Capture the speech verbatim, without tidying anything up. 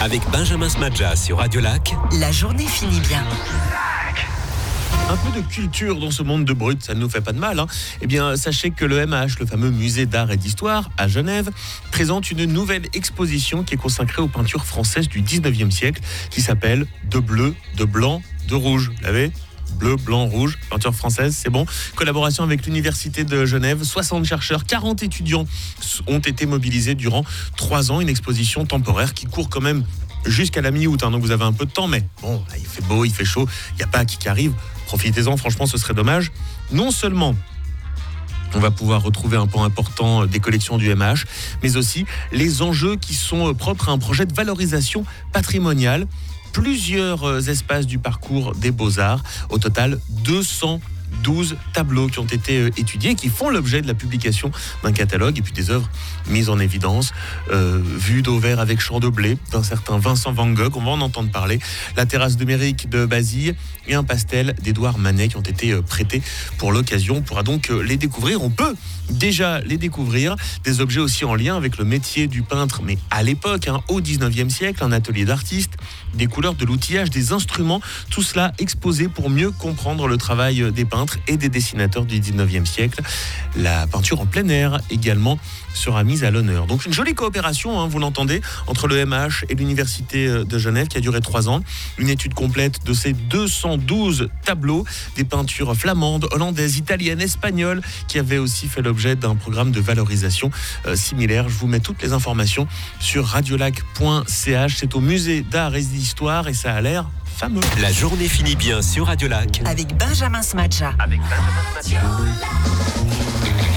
Avec Benjamin Smadja sur Radio Lac. La journée finit bien. Un peu de culture dans ce monde de brut, ça ne nous fait pas de mal. Hein. Eh bien, sachez que le M H, le fameux musée d'art et d'histoire à Genève, présente une nouvelle exposition qui est consacrée aux peintures françaises du dix-neuvième siècle, qui s'appelle De bleu, de blanc, de rouge. Vous l'avez ? Bleu, blanc, rouge, peinture française, c'est bon. Collaboration avec l'Université de Genève, soixante chercheurs, quarante étudiants ont été mobilisés durant trois ans. Une exposition temporaire qui court quand même jusqu'à la mi-août, hein, donc vous avez un peu de temps, mais bon, là, il fait beau, il fait chaud, il n'y a pas qui qui arrive. Profitez-en, franchement, ce serait dommage. Non seulement on va pouvoir retrouver un pan important des collections du M H, mais aussi les enjeux qui sont propres à un projet de valorisation patrimoniale. Plusieurs espaces du parcours des Beaux-Arts. Au total, deux cent douze tableaux qui ont été étudiés, qui font l'objet de la publication d'un catalogue, et puis des œuvres mises en évidence. Euh, Vue d'Auvers avec champ de blé d'un certain Vincent Van Gogh, on va en entendre parler. La terrasse de Méric de Basille et un pastel d'Édouard Manet qui ont été prêtés pour l'occasion. On pourra donc les découvrir. On peut déjà les découvrir. Des objets aussi en lien avec le métier du peintre, mais à l'époque, hein, au dix-neuvième siècle, un atelier d'artiste, des couleurs, de l'outillage, des instruments, tout cela exposé pour mieux comprendre le travail des peintres et des dessinateurs du dix-neuvième siècle. La peinture en plein air également sera mise à l'honneur. Donc une jolie coopération, hein, vous l'entendez, entre le M H et l'Université de Genève qui a duré trois ans. Une étude complète de ces deux cent douze tableaux, des peintures flamandes, hollandaises, italiennes, espagnoles, qui avaient aussi fait l'objet d'un programme de valorisation euh, similaire. Je vous mets toutes les informations sur radiolac point c h. C'est au musée d'art et d'histoire et ça a l'air fameux. La journée finit bien sur Radio Lac. Avec Benjamin Smadja. Avec Benjamin Smadja.